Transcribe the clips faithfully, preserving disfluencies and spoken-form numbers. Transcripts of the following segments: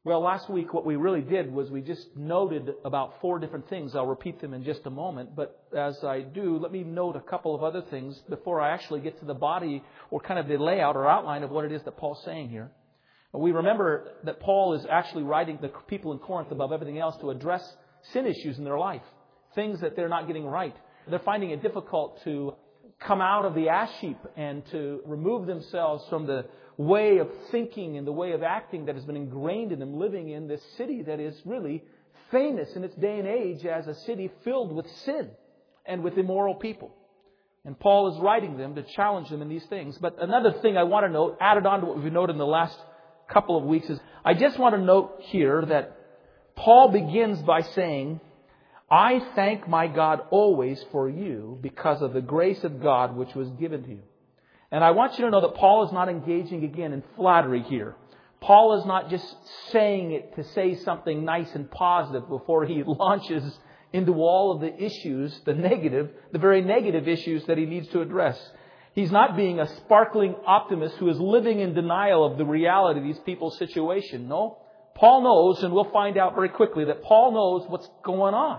Well, last week what we really did was we just noted about four different things. I'll repeat them in just a moment. But as I do, let me note a couple of other things before I actually get to the body or kind of the layout or outline of what it is that Paul's saying here. We remember that Paul is actually writing the people in Corinth above everything else to address sin issues in their life, things that they're not getting right. They're finding it difficult to come out of the ash heap and to remove themselves from the way of thinking and the way of acting that has been ingrained in them living in this city that is really famous in its day and age as a city filled with sin and with immoral people. And Paul is writing them to challenge them in these things. But another thing I want to note, added on to what we've noted in the last couple of weeks, is I just want to note here that Paul begins by saying, I thank my God always for you because of the grace of God which was given to you. And I want you to know that Paul is not engaging again in flattery here. Paul is not just saying it to say something nice and positive before he launches into all of the issues, the negative, the very negative issues that he needs to address. He's not being a sparkling optimist who is living in denial of the reality of these people's situation. No, Paul knows, and we'll find out very quickly, that Paul knows what's going on.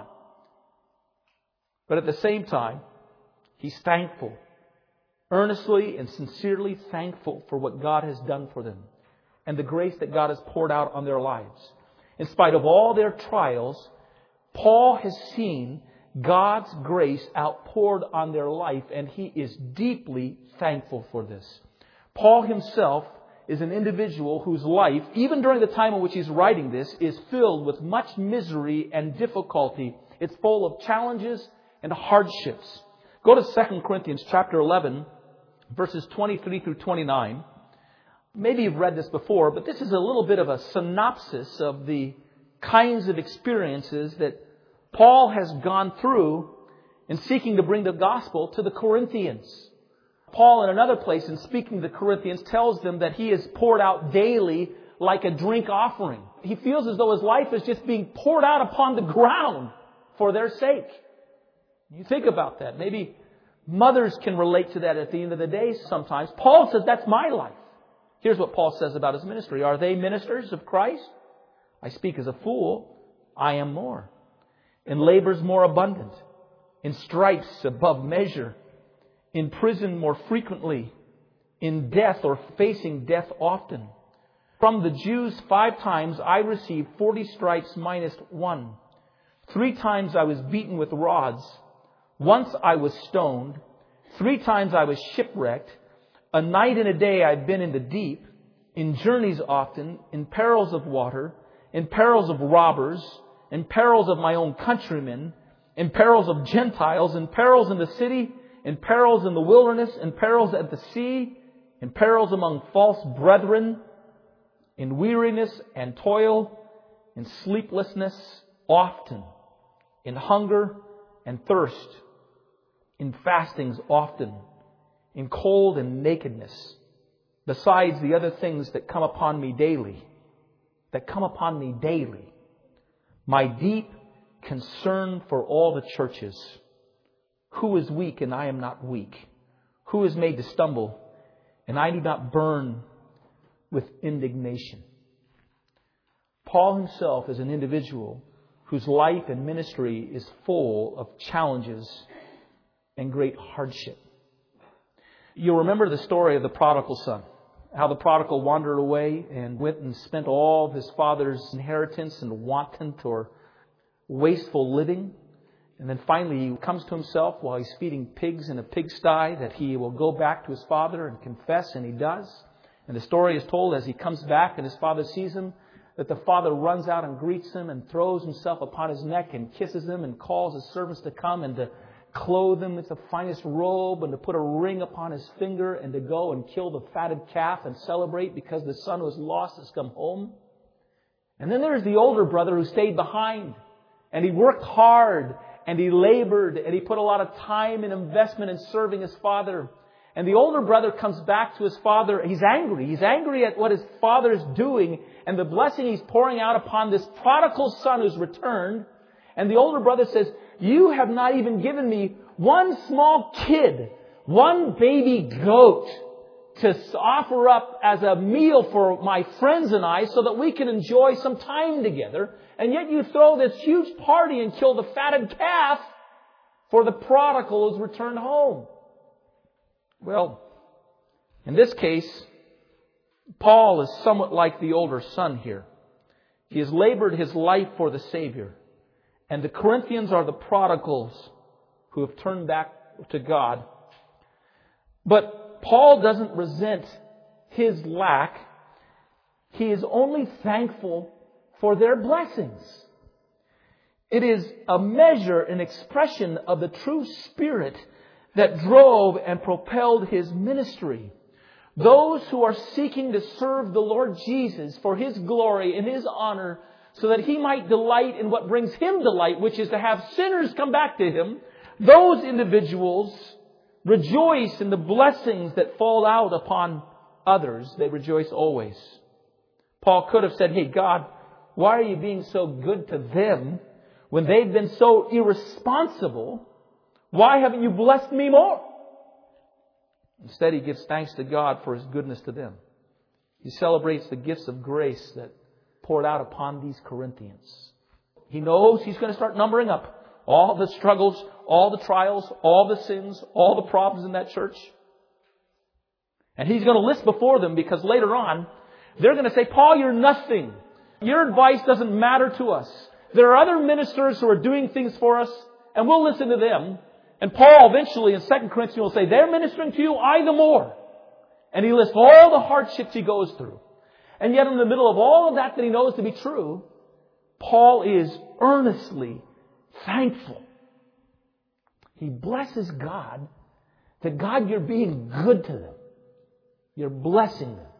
But at the same time, he's thankful. Earnestly and sincerely thankful for what God has done for them and the grace that God has poured out on their lives. In spite of all their trials, Paul has seen God's grace outpoured on their life, and he is deeply thankful for this. Paul himself is an individual whose life, even during the time in which he's writing this, is filled with much misery and difficulty. It's full of challenges and hardships. Go to Second Corinthians chapter eleven, verses twenty-three through twenty-nine. Maybe you've read this before, but this is a little bit of a synopsis of the kinds of experiences that Paul has gone through in seeking to bring the gospel to the Corinthians. Paul, in another place, in speaking to the Corinthians, tells them that he is poured out daily like a drink offering. He feels as though his life is just being poured out upon the ground for their sake. You think about that. Maybe mothers can relate to that at the end of the day sometimes. Paul says, that's my life. Here's what Paul says about his ministry. Are they ministers of Christ? I speak as a fool. I am more. In labors more abundant. In stripes above measure. In prison more frequently. In death or facing death often. From the Jews five times I received forty stripes minus one. Three times I was beaten with rods. Once I was stoned. Three times I was shipwrecked. A night and a day I've been in the deep. In journeys often. In perils of water. In perils of robbers. In perils of my own countrymen. In perils of Gentiles. In perils in the city. In perils in the wilderness. In perils at the sea. In perils among false brethren. In weariness and toil. In sleeplessness often. In hunger and thirst. In fastings often, in cold and nakedness, besides the other things that come upon me daily, that come upon me daily, my deep concern for all the churches. Who is weak and I am not weak? Who is made to stumble and I do not burn with indignation? Paul himself is an individual whose life and ministry is full of challenges and great hardship. You'll remember the story of the prodigal son. How the prodigal wandered away and went and spent all of his father's inheritance in wanton or wasteful living. And then finally he comes to himself while he's feeding pigs in a pigsty that he will go back to his father and confess, and he does. And the story is told as he comes back and his father sees him, that the father runs out and greets him and throws himself upon his neck and kisses him and calls his servants to come and to clothe him with the finest robe and to put a ring upon his finger and to go and kill the fatted calf and celebrate because the son who was lost has come home. And then there's the older brother who stayed behind, and he worked hard and he labored and he put a lot of time and investment in serving his father. And the older brother comes back to his father. He's angry. He's angry at what his father is doing and the blessing he's pouring out upon this prodigal son who's returned. And the older brother says, you have not even given me one small kid, one baby goat to offer up as a meal for my friends and I so that we can enjoy some time together. And yet you throw this huge party and kill the fatted calf for the prodigal who's returned home. Well, in this case, Paul is somewhat like the older son here. He has labored his life for the Savior. And the Corinthians are the prodigals who have turned back to God. But Paul doesn't resent his lack. He is only thankful for their blessings. It is a measure, an expression of the true spirit that drove and propelled his ministry. Those who are seeking to serve the Lord Jesus for His glory and His honor so that He might delight in what brings Him delight, which is to have sinners come back to Him, those individuals rejoice in the blessings that fall out upon others. They rejoice always. Paul could have said, hey, God, why are you being so good to them when they've been so irresponsible? Why haven't you blessed me more? Instead, he gives thanks to God for His goodness to them. He celebrates the gifts of grace that poured out upon these Corinthians. He knows he's going to start numbering up all the struggles, all the trials, all the sins, all the problems in that church. And he's going to list before them because later on, they're going to say, Paul, you're nothing. Your advice doesn't matter to us. There are other ministers who are doing things for us, and we'll listen to them. And Paul eventually in Second Corinthians will say, they're ministering to you, I the more. And he lists all the hardships he goes through. And yet in the middle of all of that that he knows to be true, Paul is earnestly thankful. He blesses God that, God, you're being good to them. You're blessing them.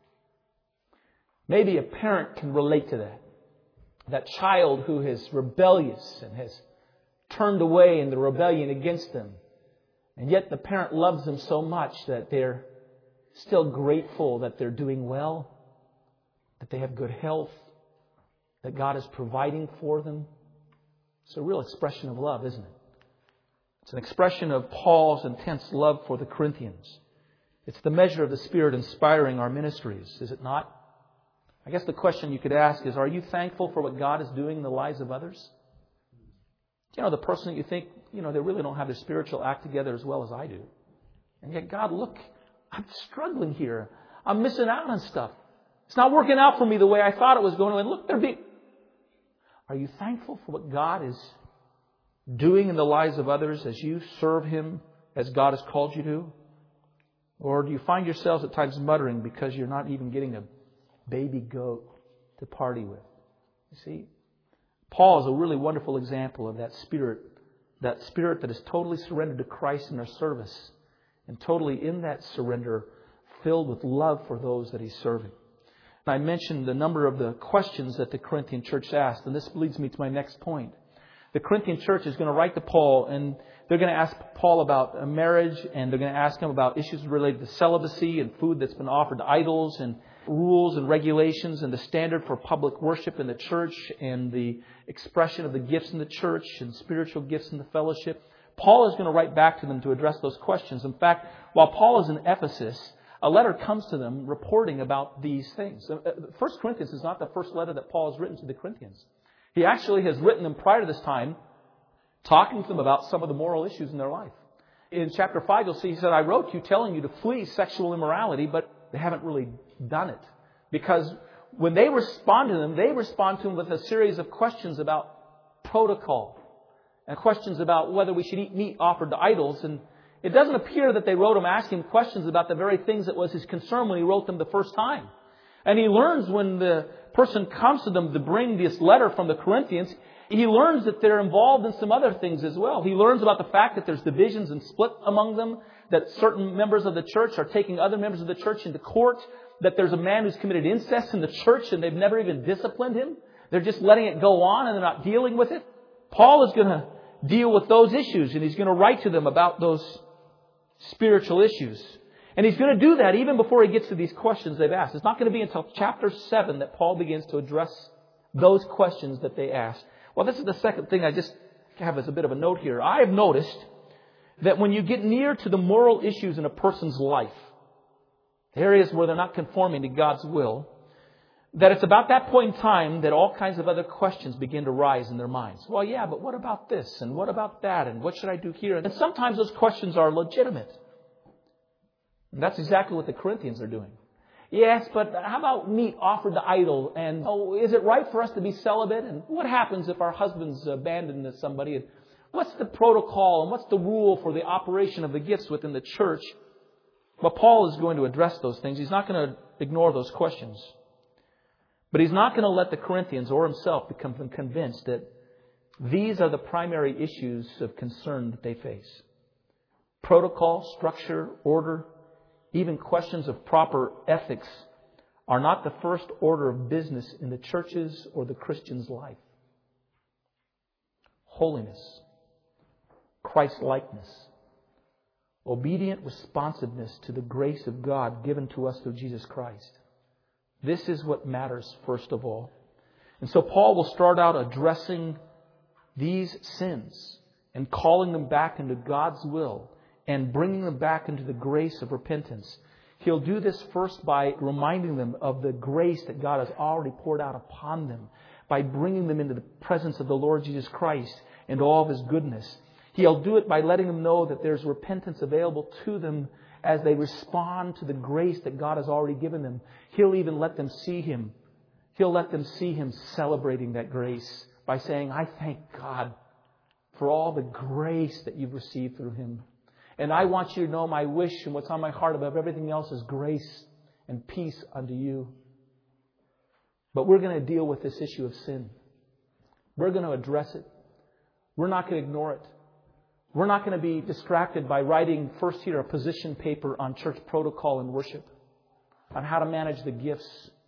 Maybe a parent can relate to that. That child who is rebellious and has turned away in the rebellion against them. And yet the parent loves them so much that they're still grateful that they're doing well, that they have good health, that God is providing for them. It's a real expression of love, isn't it? It's an expression of Paul's intense love for the Corinthians. It's the measure of the Spirit inspiring our ministries, is it not? I guess the question you could ask is, are you thankful for what God is doing in the lives of others? You know, the person that you think, you know, they really don't have their spiritual act together as well as I do. And yet, God, look, I'm struggling here. I'm missing out on stuff. It's not working out for me the way I thought it was going to. And look, they're being... Are you thankful for what God is doing in the lives of others as you serve Him as God has called you to? Or do you find yourselves at times muttering because you're not even getting a baby goat to party with? You see? Paul is a really wonderful example of that spirit, that spirit that is totally surrendered to Christ in their service, and totally in that surrender filled with love for those that he's serving. And I mentioned the number of the questions that the Corinthian church asked, and this leads me to my next point. The Corinthian church is going to write to Paul, and they're going to ask Paul about marriage, and they're going to ask him about issues related to celibacy and food that's been offered to idols, and rules and regulations, and the standard for public worship in the church, and the expression of the gifts in the church, and spiritual gifts in the fellowship. Paul is going to write back to them to address those questions. In fact, while Paul is in Ephesus, a letter comes to them reporting about these things. First Corinthians is not the first letter that Paul has written to the Corinthians. He actually has written them prior to this time, talking to them about some of the moral issues in their life. In chapter five, you'll see he said, I wrote you telling you to flee sexual immorality, but they haven't really done it. Because when they respond to them, they respond to them with a series of questions about protocol and questions about whether we should eat meat offered to idols. And it doesn't appear that they wrote him asking questions about the very things that was his concern when he wrote them the first time. And he learns when the person comes to them to bring this letter from the Corinthians, he learns that they're involved in some other things as well. He learns about the fact that there's divisions and split among them, that certain members of the church are taking other members of the church into court, that there's a man who's committed incest in the church and they've never even disciplined him. They're just letting it go on and they're not dealing with it. Paul is going to deal with those issues, and he's going to write to them about those spiritual issues. And he's going to do that even before he gets to these questions they've asked. It's not going to be until chapter seven that Paul begins to address those questions that they asked. Well, this is the second thing I just have as a bit of a note here. I have noticed that when you get near to the moral issues in a person's life, areas where they're not conforming to God's will, that it's about that point in time that all kinds of other questions begin to rise in their minds. Well, yeah, but what about this? And what about that? And what should I do here? And sometimes those questions are legitimate. And that's exactly what the Corinthians are doing. Yes, but how about meat offered to idol? And oh, is it right for us to be celibate? And what happens if our husbands abandon somebody? And what's the protocol and what's the rule for the operation of the gifts within the church? Well, Paul is going to address those things. He's not going to ignore those questions. But he's not going to let the Corinthians or himself become convinced that these are the primary issues of concern that they face. Protocol, structure, order, even questions of proper ethics are not the first order of business in the church's or the Christian's life. Holiness, Christ-likeness, obedient responsiveness to the grace of God given to us through Jesus Christ. This is what matters first of all. And so Paul will start out addressing these sins and calling them back into God's will and bringing them back into the grace of repentance. He'll do this first by reminding them of the grace that God has already poured out upon them, by bringing them into the presence of the Lord Jesus Christ and all of His goodness. He'll do it by letting them know that there's repentance available to them as they respond to the grace that God has already given them. He'll even let them see Him. He'll let them see Him celebrating that grace by saying, I thank God for all the grace that you've received through Him. And I want you to know my wish and what's on my heart above everything else is grace and peace unto you. But we're going to deal with this issue of sin. We're going to address it. We're not going to ignore it. We're not going to be distracted by writing first here a position paper on church protocol and worship, on how to manage the gifts,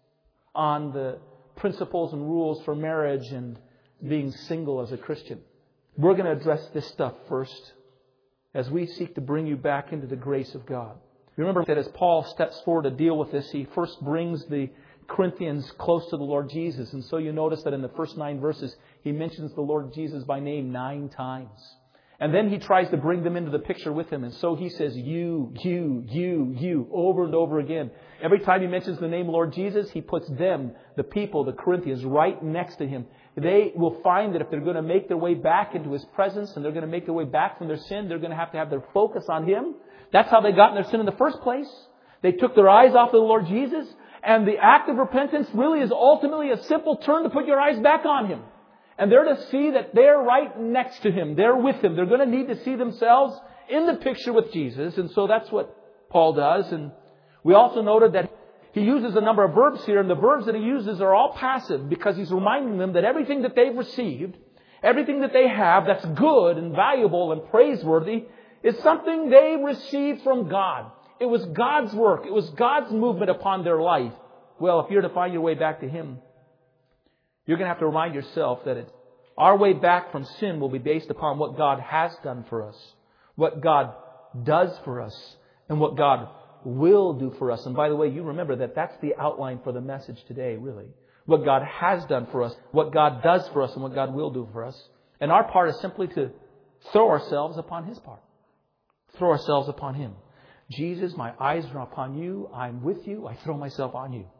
on the principles and rules for marriage and being single as a Christian. We're going to address this stuff first as we seek to bring you back into the grace of God. Remember that as Paul steps forward to deal with this, he first brings the Corinthians close to the Lord Jesus. And so you notice that in the first nine verses, he mentions the Lord Jesus by name nine times. And then he tries to bring them into the picture with him. And so he says, you, you, you, you, over and over again. Every time he mentions the name Lord Jesus, he puts them, the people, the Corinthians, right next to him. They will find that if they're going to make their way back into His presence and they're going to make their way back from their sin, they're going to have to have their focus on Him. That's how they got in their sin in the first place. They took their eyes off of the Lord Jesus. And the act of repentance really is ultimately a simple turn to put your eyes back on Him. And they're to see that they're right next to Him. They're with Him. They're going to need to see themselves in the picture with Jesus. And so that's what Paul does. And we also noted that he uses a number of verbs here. And the verbs that he uses are all passive because he's reminding them that everything that they've received, everything that they have that's good and valuable and praiseworthy is something they received from God. It was God's work. It was God's movement upon their life. Well, if you're to find your way back to Him, you're going to have to remind yourself that it, our way back from sin will be based upon what God has done for us, what God does for us, and what God will do for us. And by the way, you remember that that's the outline for the message today, really. What God has done for us, what God does for us, and what God will do for us. And our part is simply to throw ourselves upon His part. Throw ourselves upon Him. Jesus, my eyes are upon you. I'm with you. I throw myself on you.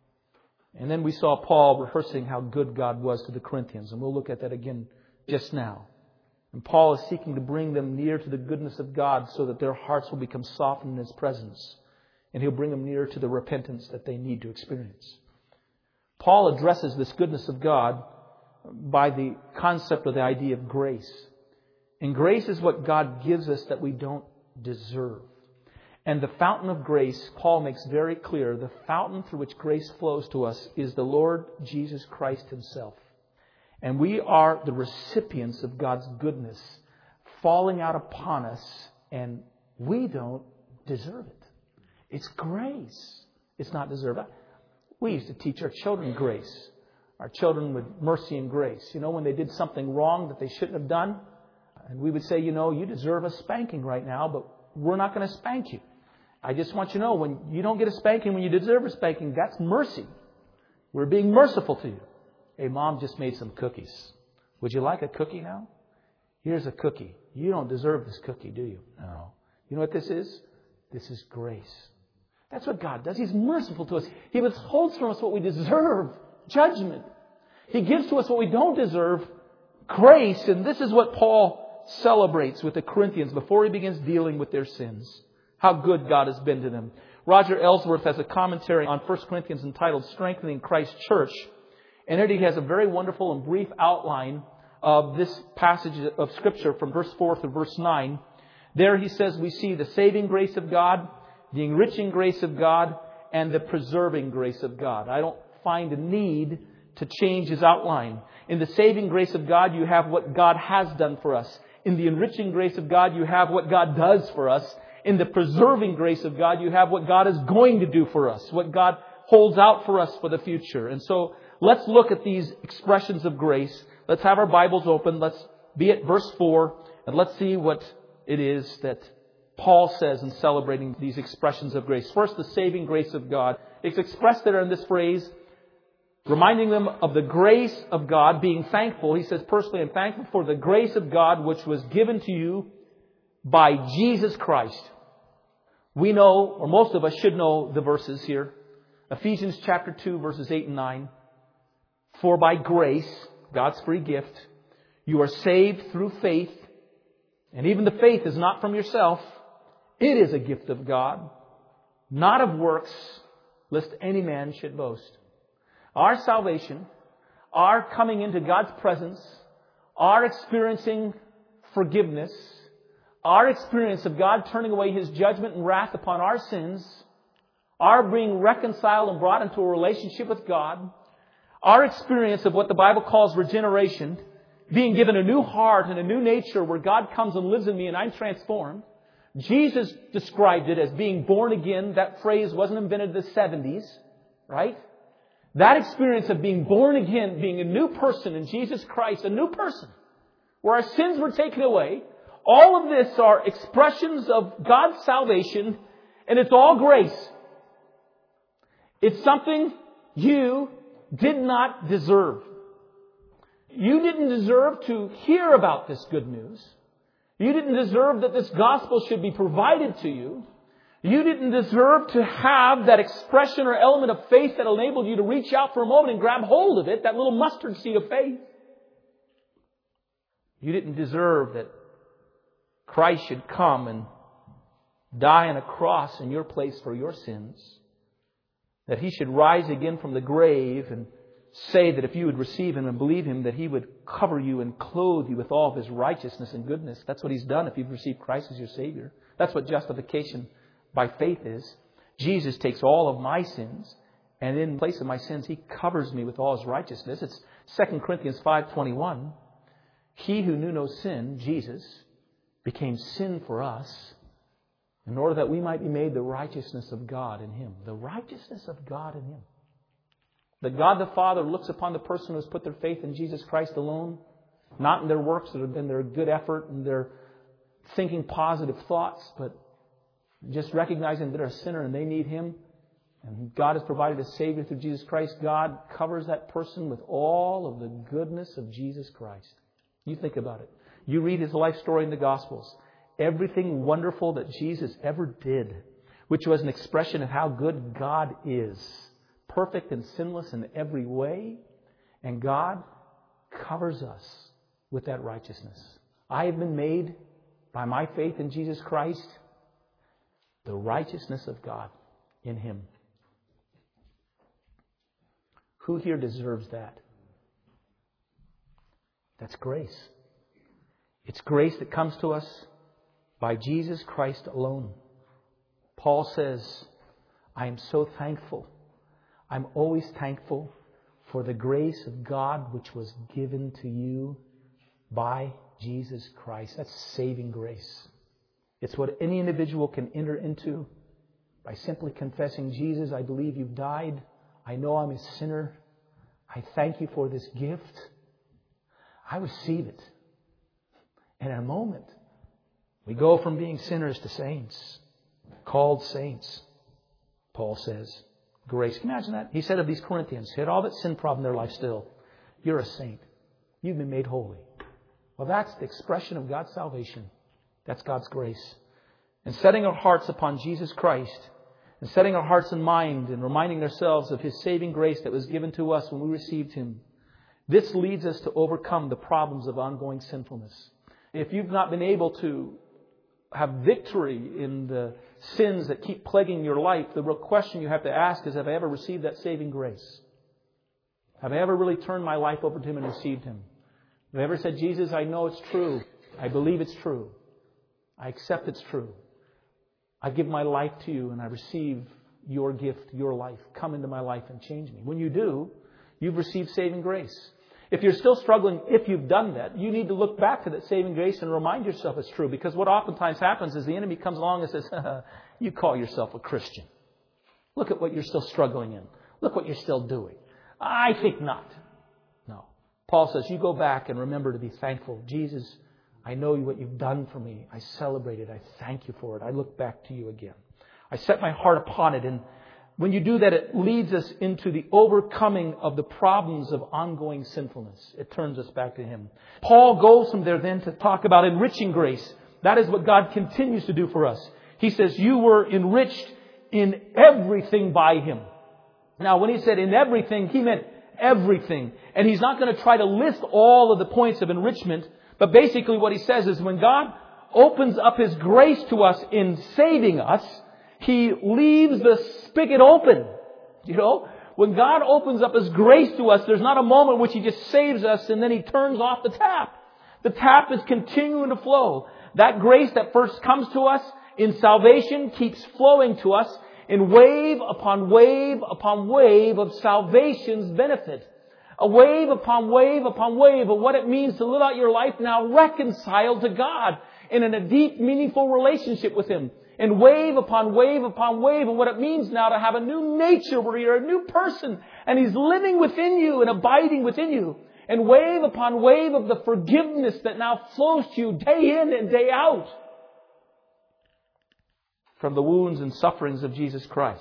And then we saw Paul rehearsing how good God was to the Corinthians. And we'll look at that again just now. And Paul is seeking to bring them near to the goodness of God so that their hearts will become softened in His presence. And He'll bring them near to the repentance that they need to experience. Paul addresses this goodness of God by the concept or the idea of grace. And grace is what God gives us that we don't deserve. And the fountain of grace, Paul makes very clear, the fountain through which grace flows to us is the Lord Jesus Christ Himself. And we are the recipients of God's goodness falling out upon us, and we don't deserve it. It's grace. It's not deserved. We used to teach our children grace. Our children with mercy and grace. You know, when they did something wrong that they shouldn't have done, and we would say, you know, you deserve a spanking right now, but we're not going to spank you. I just want you to know, when you don't get a spanking when you deserve a spanking, that's mercy. We're being merciful to you. Hey, Mom just made some cookies. Would you like a cookie now? Here's a cookie. You don't deserve this cookie, do you? No. You know what this is? This is grace. That's what God does. He's merciful to us. He withholds from us what we deserve, judgment. He gives to us what we don't deserve, grace. And this is what Paul celebrates with the Corinthians before he begins dealing with their sins. How good God has been to them. Roger Ellsworth has a commentary on First Corinthians entitled Strengthening Christ's Church. And in it he has a very wonderful and brief outline of this passage of Scripture from verse four to verse nine. There he says we see the saving grace of God, the enriching grace of God, and the preserving grace of God. I don't find a need to change his outline. In the saving grace of God, you have what God has done for us. In the enriching grace of God, you have what God does for us. In the preserving grace of God, you have what God is going to do for us, what God holds out for us for the future. And so let's look at these expressions of grace. Let's have our Bibles open. Let's be at verse four, and let's see what it is that Paul says in celebrating these expressions of grace. First, the saving grace of God. It's expressed there in this phrase, reminding them of the grace of God, being thankful. He says, personally, I'm thankful for the grace of God which was given to you by Jesus Christ. We know, or most of us should know the verses here. Ephesians chapter two, verses eight and nine. For by grace, God's free gift, you are saved through faith. And even the faith is not from yourself. It is a gift of God, not of works, lest any man should boast. Our salvation, our coming into God's presence, our experiencing forgiveness, our experience of God turning away His judgment and wrath upon our sins, our being reconciled and brought into a relationship with God, our experience of what the Bible calls regeneration, being given a new heart and a new nature where God comes and lives in me and I'm transformed. Jesus described it as being born again. That phrase wasn't invented in the seventies, right? That experience of being born again, being a new person in Jesus Christ, a new person, where our sins were taken away. All of this are expressions of God's salvation, and it's all grace. It's something you did not deserve. You didn't deserve to hear about this good news. You didn't deserve that this gospel should be provided to you. You didn't deserve to have that expression or element of faith that enabled you to reach out for a moment and grab hold of it, that little mustard seed of faith. You didn't deserve that Christ should come and die on a cross in your place for your sins. That He should rise again from the grave and say that if you would receive Him and believe Him, that He would cover you and clothe you with all of His righteousness and goodness. That's what He's done if you've received Christ as your Savior. That's what justification by faith is. Jesus takes all of my sins, and in place of my sins, He covers me with all His righteousness. It's Second Corinthians five twenty-one. He who knew no sin, Jesus, became sin for us in order that we might be made the righteousness of God in Him. The righteousness of God in Him. That God the Father looks upon the person who has put their faith in Jesus Christ alone, not in their works that have been their good effort and their thinking positive thoughts, but just recognizing that they're a sinner and they need Him. And God has provided a Savior through Jesus Christ. God covers that person with all of the goodness of Jesus Christ. You think about it. You read His life story in the Gospels. Everything wonderful that Jesus ever did, which was an expression of how good God is. Perfect and sinless in every way. And God covers us with that righteousness. I have been made, by my faith in Jesus Christ, the righteousness of God in Him. Who here deserves that? That's grace. It's grace that comes to us by Jesus Christ alone. Paul says, I am so thankful. I'm always thankful for the grace of God which was given to you by Jesus Christ. That's saving grace. It's what any individual can enter into by simply confessing, Jesus, I believe You've died. I know I'm a sinner. I thank You for this gift. I receive it. And in a moment, we go from being sinners to saints, called saints, Paul says. Grace. Can you imagine that? He said of these Corinthians, who had all that sin problem in their life still, you're a saint. You've been made holy. Well, that's the expression of God's salvation. That's God's grace. And setting our hearts upon Jesus Christ, and setting our hearts and mind and reminding ourselves of His saving grace that was given to us when we received Him. This leads us to overcome the problems of ongoing sinfulness. If you've not been able to have victory in the sins that keep plaguing your life, the real question you have to ask is, have I ever received that saving grace? Have I ever really turned my life over to Him and received Him? Have I ever said, Jesus, I know it's true. I believe it's true. I accept it's true. I give my life to You and I receive Your gift, Your life. Come into my life and change me. When you do, you've received saving grace. If you're still struggling, if you've done that, you need to look back to that saving grace and remind yourself it's true. Because what oftentimes happens is the enemy comes along and says, you call yourself a Christian. Look at what you're still struggling in. Look what you're still doing. I think not. No. Paul says, you go back and remember to be thankful. Jesus, I know what You've done for me. I celebrate it. I thank You for it. I look back to You again. I set my heart upon it. And when you do that, it leads us into the overcoming of the problems of ongoing sinfulness. It turns us back to Him. Paul goes from there then to talk about enriching grace. That is what God continues to do for us. He says, you were enriched in everything by Him. Now, when he said in everything, he meant everything. And he's not going to try to list all of the points of enrichment. But basically what he says is when God opens up His grace to us in saving us, He leaves the spigot open. You know, when God opens up His grace to us, there's not a moment in which He just saves us and then He turns off the tap. The tap is continuing to flow. That grace that first comes to us in salvation keeps flowing to us in wave upon wave upon wave of salvation's benefit. A wave upon wave upon wave of what it means to live out your life now reconciled to God and in a deep, meaningful relationship with Him. And wave upon wave upon wave of what it means now to have a new nature where you're a new person and He's living within you and abiding within you. And wave upon wave of the forgiveness that now flows to you day in and day out from the wounds and sufferings of Jesus Christ.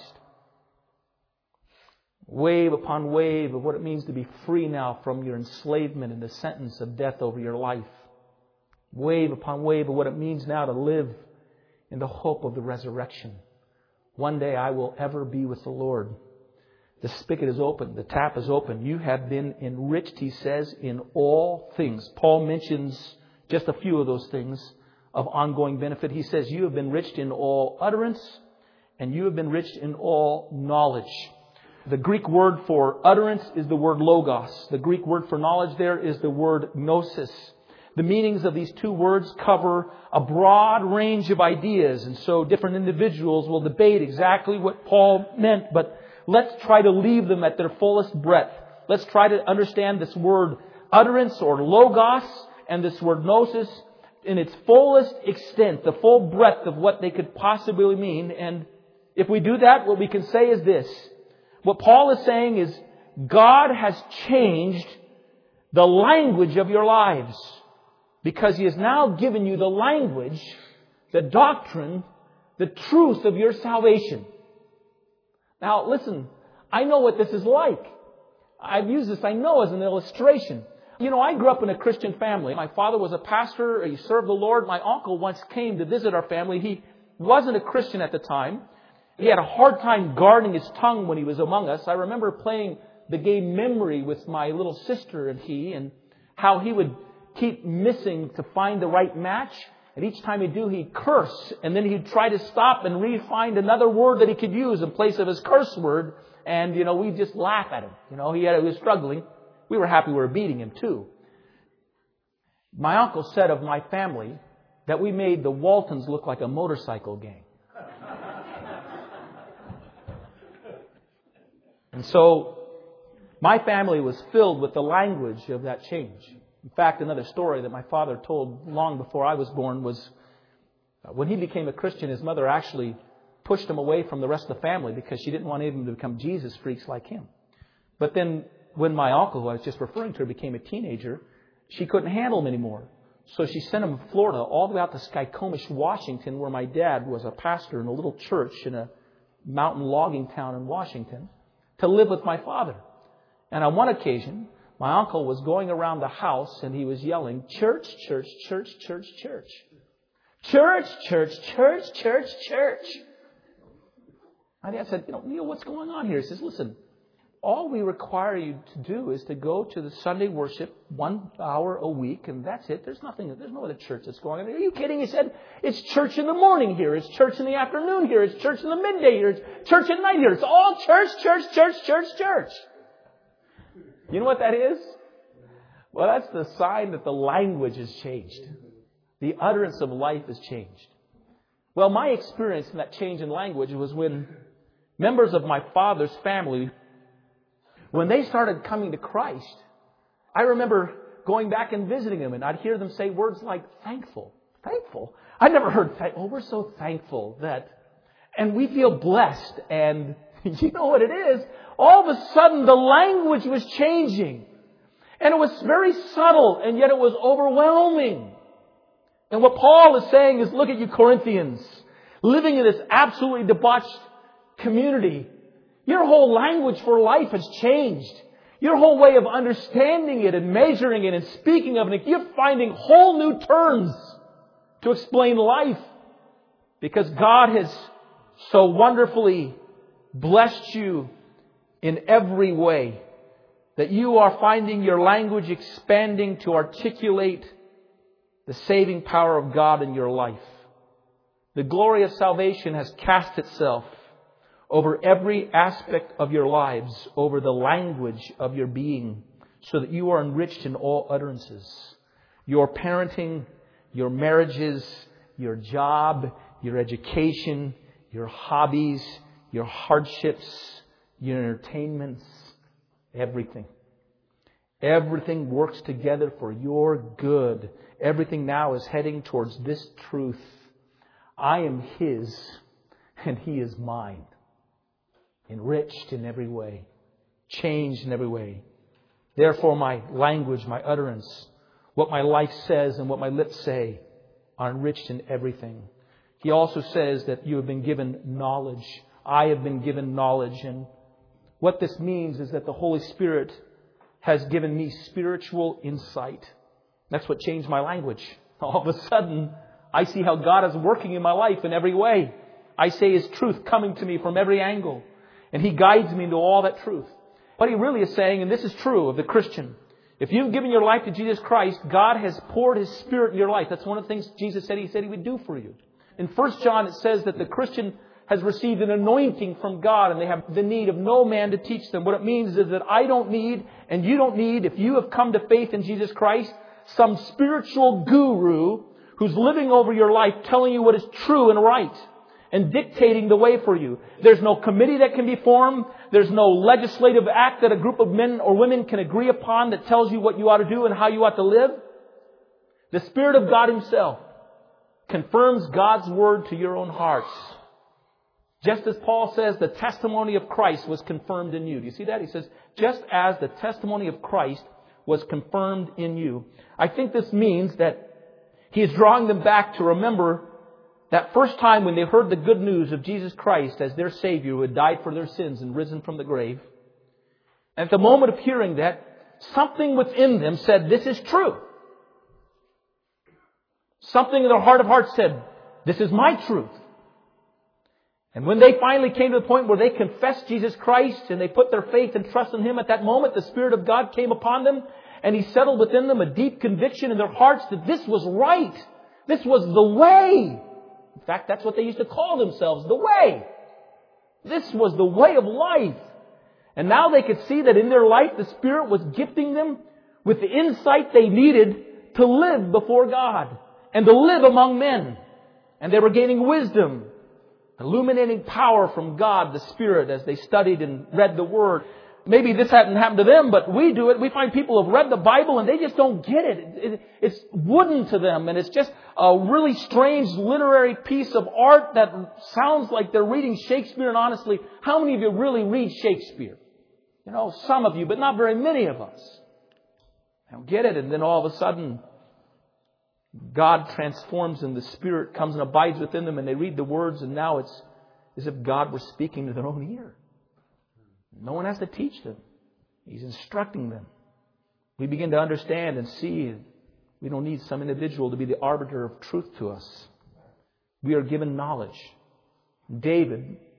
Wave upon wave of what it means to be free now from your enslavement and the sentence of death over your life. Wave upon wave of what it means now to live in the hope of the resurrection. One day I will ever be with the Lord. The spigot is open. The tap is open. You have been enriched, he says, in all things. Paul mentions just a few of those things of ongoing benefit. He says, you have been enriched in all utterance and you have been enriched in all knowledge. The Greek word for utterance is the word logos. The Greek word for knowledge there is the word gnosis. The meanings of these two words cover a broad range of ideas. And so different individuals will debate exactly what Paul meant. But let's try to leave them at their fullest breadth. Let's try to understand this word utterance or logos and this word gnosis in its fullest extent, the full breadth of what they could possibly mean. And if we do that, what we can say is this. What Paul is saying is God has changed the language of your lives because He has now given you the language, the doctrine, the truth of your salvation. Now, listen, I know what this is like. I've used this, I know, as an illustration. You know, I grew up in a Christian family. My father was a pastor. He served the Lord. My uncle once came to visit our family. He wasn't a Christian at the time. He had a hard time guarding his tongue when he was among us. I remember playing the game Memory with my little sister and he, and how he would keep missing to find the right match. And each time he'd do, he'd curse. And then he'd try to stop and re-find another word that he could use in place of his curse word. And, you know, we'd just laugh at him. You know, he, had, he was struggling. We were happy we were beating him too. My uncle said of my family that we made the Waltons look like a motorcycle gang. And so my family was filled with the language of that change. In fact, another story that my father told long before I was born was when he became a Christian, his mother actually pushed him away from the rest of the family because she didn't want any of them to become Jesus freaks like him. But then when my uncle, who I was just referring to, became a teenager, she couldn't handle him anymore. So she sent him to Florida, all the way out to Skykomish, Washington, where my dad was a pastor in a little church in a mountain logging town in Washington, to live with my father. And on one occasion, my uncle was going around the house and he was yelling, church, church, church, church, church. Church, church, church, church, church. My dad said, you know, Neil, what's going on here? He says, listen, all we require you to do is to go to the Sunday worship one hour a week, and that's it. There's nothing, there's no other church that's going on. Are you kidding? He said, it's church in the morning here. It's church in the afternoon here. It's church in the midday here. It's church at night here. It's all church, church, church, church, church. You know what that is? Well, that's the sign that the language has changed. The utterance of life has changed. Well, my experience in that change in language was when members of my father's family, when they started coming to Christ, I remember going back and visiting them, and I'd hear them say words like thankful. Thankful? I never heard, thank- oh, we're so thankful that, and we feel blessed. And you know what it is? All of a sudden, the language was changing. And it was very subtle, and yet it was overwhelming. And what Paul is saying is, look at you Corinthians, living in this absolutely debauched community. Your whole language for life has changed. Your whole way of understanding it and measuring it and speaking of it, you're finding whole new terms to explain life. Because God has so wonderfully blessed you in every way that you are finding your language expanding to articulate the saving power of God in your life. The glory of salvation has cast itself over every aspect of your lives, over the language of your being, so that you are enriched in all utterances. Your parenting, your marriages, your job, your education, your hobbies, your hardships, your entertainments, everything. Everything works together for your good. Everything now is heading towards this truth. I am His and He is mine. Enriched in every way. Changed in every way. Therefore my language, my utterance, what my life says and what my lips say are enriched in everything. He also says that you have been given knowledge. I have been given knowledge. And what this means is that the Holy Spirit has given me spiritual insight. That's what changed my language. All of a sudden, I see how God is working in my life in every way. I say His truth coming to me from every angle. And He guides me into all that truth. What He really is saying, and this is true of the Christian, if you've given your life to Jesus Christ, God has poured His Spirit in your life. That's one of the things Jesus said He said He would do for you. In First John it says that the Christian has received an anointing from God and they have the need of no man to teach them. What it means is that I don't need and you don't need, if you have come to faith in Jesus Christ, some spiritual guru who's living over your life telling you what is true and right and dictating the way for you. There's no committee that can be formed. There's no legislative act that a group of men or women can agree upon that tells you what you ought to do and how you ought to live. The Spirit of God Himself confirms God's Word to your own hearts. Just as Paul says, the testimony of Christ was confirmed in you. Do you see that? He says, just as the testimony of Christ was confirmed in you. I think this means that he is drawing them back to remember that first time when they heard the good news of Jesus Christ as their Savior who had died for their sins and risen from the grave. And at the moment of hearing that, something within them said, this is true. Something in their heart of hearts said, this is my truth. And when they finally came to the point where they confessed Jesus Christ and they put their faith and trust in Him, at that moment the Spirit of God came upon them and He settled within them a deep conviction in their hearts that this was right. This was the way. In fact, that's what they used to call themselves, the way. This was the way of life. And now they could see that in their life the Spirit was gifting them with the insight they needed to live before God and to live among men. And they were gaining wisdom, illuminating power from God, the Spirit, as they studied and read the Word. Maybe this hadn't happened to them, but we do it. We find people who have read the Bible and they just don't get it. It, it. It's wooden to them, and it's just a really strange literary piece of art that sounds like they're reading Shakespeare. And honestly, how many of you really read Shakespeare? You know, some of you, but not very many of us. I don't get it. And then all of a sudden, God transforms them. The Spirit comes and abides within them, and they read the words, and now it's as if God were speaking to their own ear. No one has to teach them. He's instructing them. We begin to understand and see we don't need some individual to be the arbiter of truth to us. We are given knowledge. David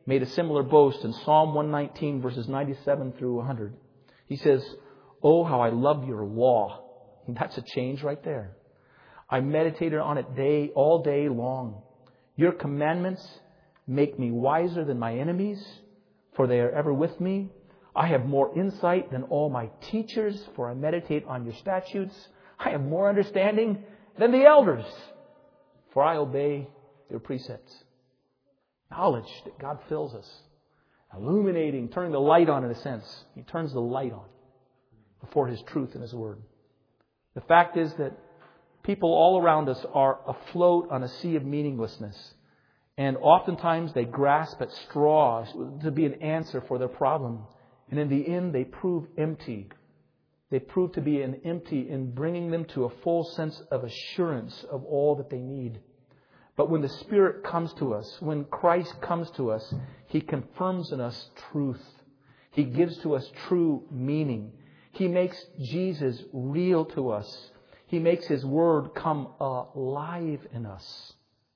made a similar boast in Psalm one nineteen, verses ninety-seven through one hundred. He says, "Oh, how I love your law." That's a change right there. "I meditated on it day, all day long. Your commandments make me wiser than my enemies, for they are ever with me. I have more insight than all my teachers, for I meditate on your statutes. I have more understanding than the elders, for I obey your precepts." Knowledge that God fills us. Illuminating, turning the light on in a sense. He turns the light on before His truth and His Word. The fact is that people all around us are afloat on a sea of meaninglessness. And oftentimes they grasp at straws to be an answer for their problem. And in the end they prove empty. They prove to be an empty in bringing them to a full sense of assurance of all that they need. But when the Spirit comes to us, when Christ comes to us, He confirms in us truth. He gives to us true meaning. He makes Jesus real to us. He makes His Word come alive in us.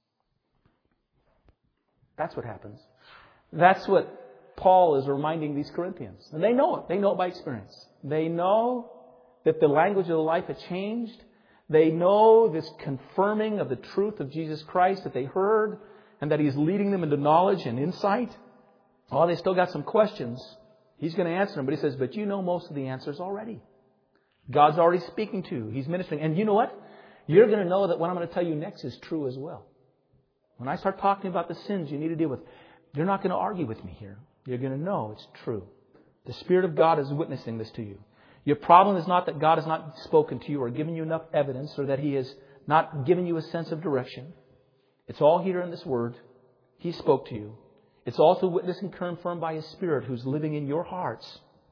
That's what happens. That's what Paul is reminding these Corinthians. And they know it. They know it by experience. They know that the language of the life had changed. They know this confirming of the truth of Jesus Christ that they heard and that He's leading them into knowledge and insight. Oh, they still got some questions. He's going to answer them. But he says, but you know most of the answers already. God's already speaking to you. He's ministering. And you know what? You're going to know that what I'm going to tell you next is true as well. When I start talking about the sins you need to deal with, you're not going to argue with me here. You're going to know it's true. The Spirit of God is witnessing this to you. Your problem is not that God has not spoken to you or given you enough evidence or that He has not given you a sense of direction. It's all here in this Word. He spoke to you. It's also witnessed and confirmed by His Spirit who's living in your hearts.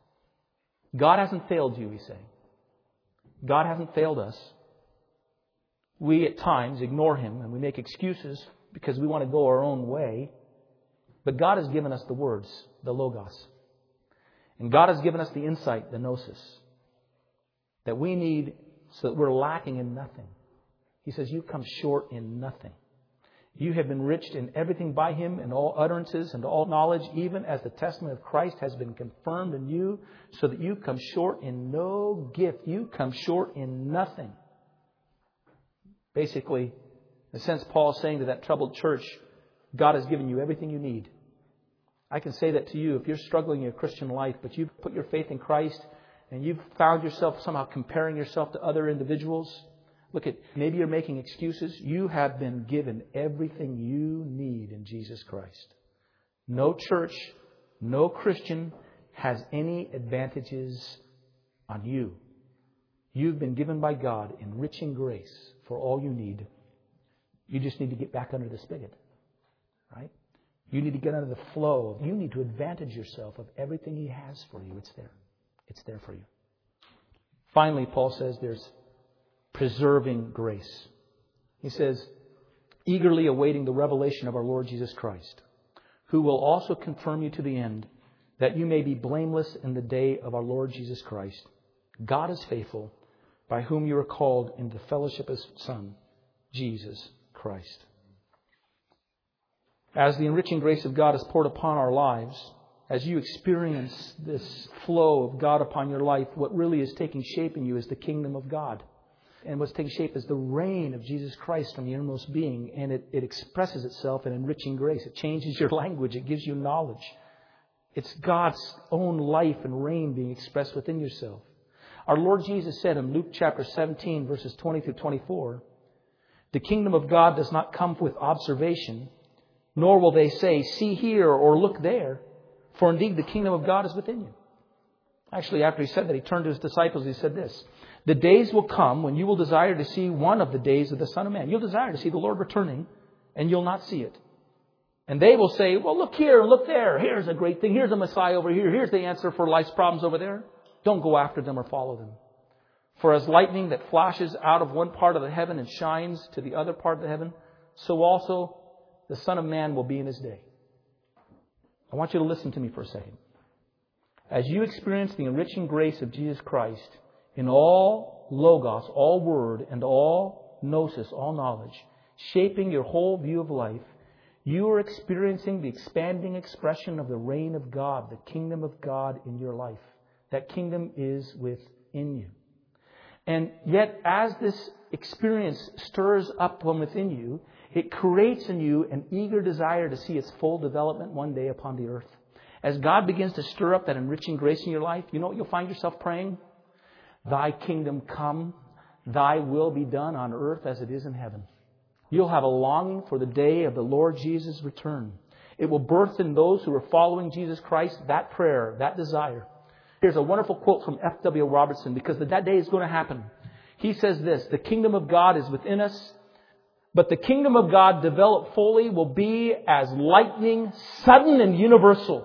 God hasn't failed you, we say. God hasn't failed us. We at times ignore Him and we make excuses because we want to go our own way. But God has given us the words, the Logos. And God has given us the insight, the Gnosis, that we need so that we're lacking in nothing. He says, you come short in nothing. You have been enriched in everything by Him, in all utterances and all knowledge, even as the testament of Christ has been confirmed in you, so that you come short in no gift. You come short in nothing. Basically, in a sense, Paul is saying to that troubled church, God has given you everything you need. I can say that to you if you're struggling in your Christian life, but you've put your faith in Christ and you've found yourself somehow comparing yourself to other individuals. Look at, maybe you're making excuses. You have been given everything you need in Jesus Christ. No church, no Christian has any advantages on you. You've been given by God enriching grace for all you need. You just need to get back under the spigot. Right? You need to get under the flow. You need to advantage yourself of everything He has for you. It's there. It's there for you. Finally, Paul says there's preserving grace. He says, eagerly awaiting the revelation of our Lord Jesus Christ, who will also confirm you to the end, that you may be blameless in the day of our Lord Jesus Christ. God is faithful, by whom you are called into the fellowship of His Son, Jesus Christ. As the enriching grace of God is poured upon our lives, as you experience this flow of God upon your life, what really is taking shape in you is the kingdom of God. And what's taking shape is the reign of Jesus Christ from the innermost being. And it, it expresses itself in enriching grace. It changes your language. It gives you knowledge. It's God's own life and reign being expressed within yourself. Our Lord Jesus said in Luke chapter seventeen, verses twenty through twenty-four, the kingdom of God does not come with observation, nor will they say, see here or look there, for indeed the kingdom of God is within you. Actually, after He said that, He turned to His disciples. He said this, the days will come when you will desire to see one of the days of the Son of Man. You'll desire to see the Lord returning, and you'll not see it. And they will say, well, look here, look there. Here's a great thing. Here's a Messiah over here. Here's the answer for life's problems over there. Don't go after them or follow them. For as lightning that flashes out of one part of the heaven and shines to the other part of the heaven, so also the Son of Man will be in His day. I want you to listen to me for a second. As you experience the enriching grace of Jesus Christ in all Logos, all Word, and all Gnosis, all knowledge, shaping your whole view of life, You are experiencing the expanding expression of the reign of God, the kingdom of God in your life. That kingdom is within you. And yet, as this experience stirs up from within you, it creates in you an eager desire to see its full development one day upon the earth. As God begins to stir up that enriching grace in your life, you know what you'll find yourself praying? Thy kingdom come, thy will be done on earth as it is in heaven. You'll have a longing for the day of the Lord Jesus' return. It will birth in those who are following Jesus Christ that prayer, that desire. Here's a wonderful quote from F W Robertson, because that day is going to happen. He says this: the kingdom of God is within us, but the kingdom of God developed fully will be as lightning, sudden and universal,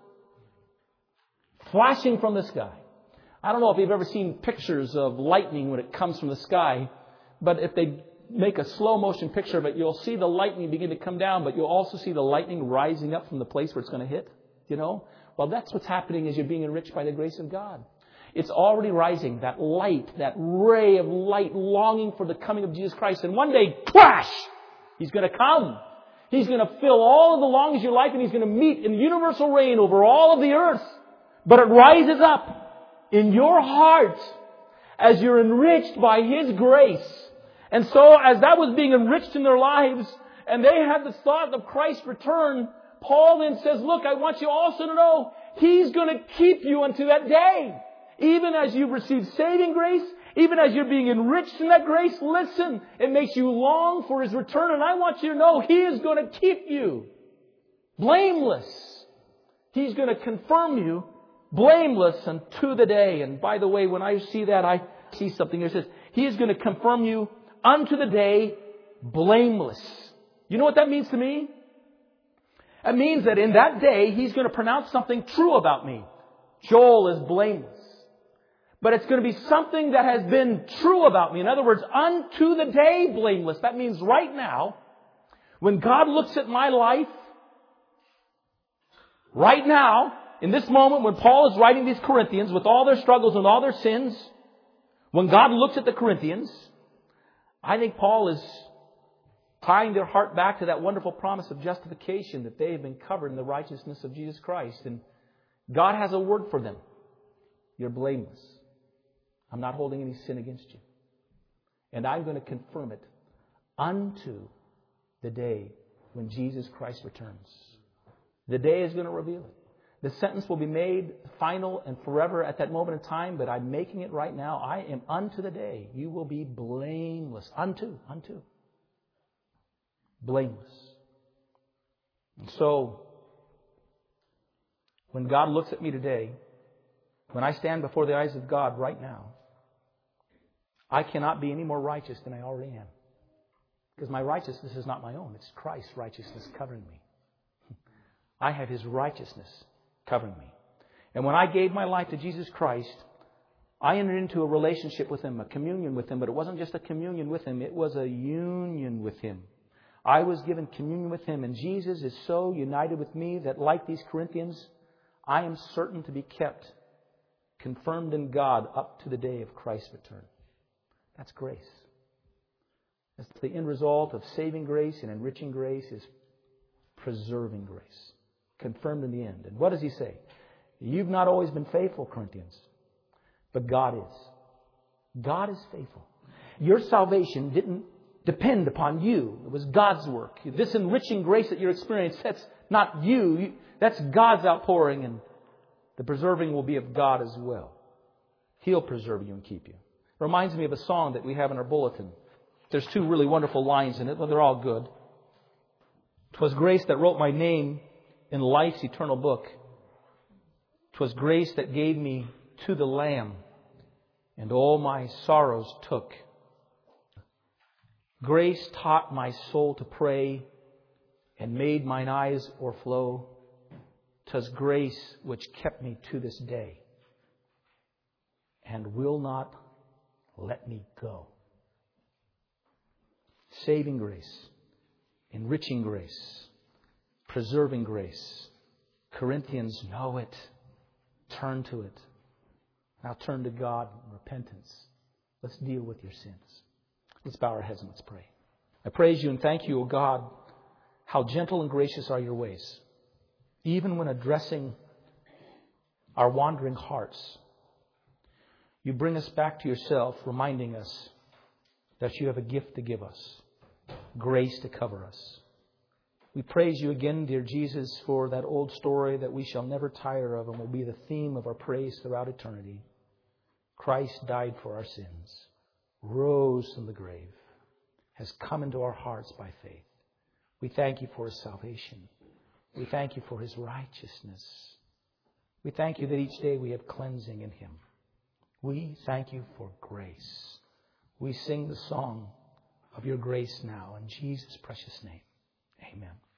flashing from the sky. I don't know if you've ever seen pictures of lightning when it comes from the sky, but if they make a slow motion picture of it, you'll see the lightning begin to come down, but you'll also see the lightning rising up from the place where it's going to hit. You know? Well, that's what's happening as you're being enriched by the grace of God. It's already rising, that light, that ray of light, longing for the coming of Jesus Christ. And one day, crash! He's going to come. He's going to fill all of the longings of your life, and He's going to meet in universal reign over all of the earth. But it rises up in your heart as you're enriched by His grace. And so, as that was being enriched in their lives, and they had the thought of Christ's return, Paul then says, look, I want you also to know He's going to keep you unto that day. Even as you've received saving grace, even as you're being enriched in that grace, listen, it makes you long for His return. And I want you to know He is going to keep you blameless. He's going to confirm you blameless unto the day. And by the way, when I see that, I see something here. It says, He is going to confirm you unto the day blameless. You know what that means to me? It means that in that day, He's going to pronounce something true about me. Joel is blameless. But it's going to be something that has been true about me. In other words, unto the day blameless. That means right now, when God looks at my life, right now, in this moment when Paul is writing these Corinthians with all their struggles and all their sins, when God looks at the Corinthians, I think Paul is tying their heart back to that wonderful promise of justification, that they have been covered in the righteousness of Jesus Christ. And God has a word for them. You're blameless. I'm not holding any sin against you. And I'm going to confirm it unto the day when Jesus Christ returns. The day is going to reveal it. The sentence will be made final and forever at that moment in time, but I'm making it right now. I am unto the day. You will be blameless. Unto, unto. Blameless. And so, when God looks at me today, when I stand before the eyes of God right now, I cannot be any more righteous than I already am. Because my righteousness is not my own. It's Christ's righteousness covering me. I have His righteousness covering me. And when I gave my life to Jesus Christ, I entered into a relationship with Him, a communion with Him. But it wasn't just a communion with Him. It was a union with Him. I was given communion with Him. And Jesus is so united with me that, like these Corinthians, I am certain to be kept confirmed in God up to the day of Christ's return. That's grace. That's the end result of saving grace and enriching grace is preserving grace. Confirmed in the end. And what does he say? You've not always been faithful, Corinthians, but God is. God is faithful. Your salvation didn't depend upon you. It was God's work. This enriching grace that you're experiencing, that's not you. That's God's outpouring, and the preserving will be of God as well. He'll preserve you and keep you. It reminds me of a song that we have in our bulletin. There's two really wonderful lines in it, but they're all good. "'Twas grace that wrote my name in life's eternal book. 'Twas grace that gave me to the Lamb, and all my sorrows took. Grace taught my soul to pray, and made mine eyes o'erflow. 'Twas grace which kept me to this day, and will not let me go." Saving grace, enriching grace, preserving grace. Corinthians know it. Turn to it. Now turn to God in repentance. Let's deal with your sins. Let's bow our heads and let's pray. I praise you and thank you, O God, How gentle and gracious are your ways. Even when addressing our wandering hearts, you bring us back to yourself, reminding us that you have a gift to give us, grace to cover us. We praise you again, dear Jesus, for that old story that we shall never tire of and will be the theme of our praise throughout eternity. Christ died for our sins, rose from the grave, has come into our hearts by faith. We thank you for His salvation. We thank you for His righteousness. We thank you that each day we have cleansing in Him. We thank you for grace. We sing the song of your grace now in Jesus' precious name. Amen.